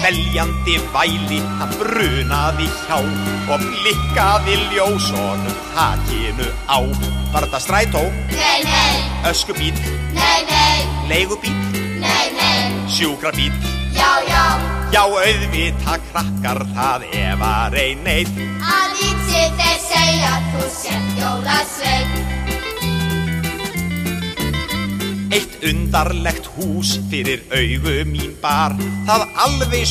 Veljandi væli, hann brunaði hjá og blikkaði ljós honum þakinu á. Var þetta strætó? Nei, nei. Öskubíll? Nei, nei. Leigubíll? Nei, nei. Sjúkrabíll? Já, já. Já, auðvita krakkar, það var ein neitt. Að vísi þeir segja þú sért jólasveinn. Eitt undarlegt hús fyrir augu mín bar, það alveg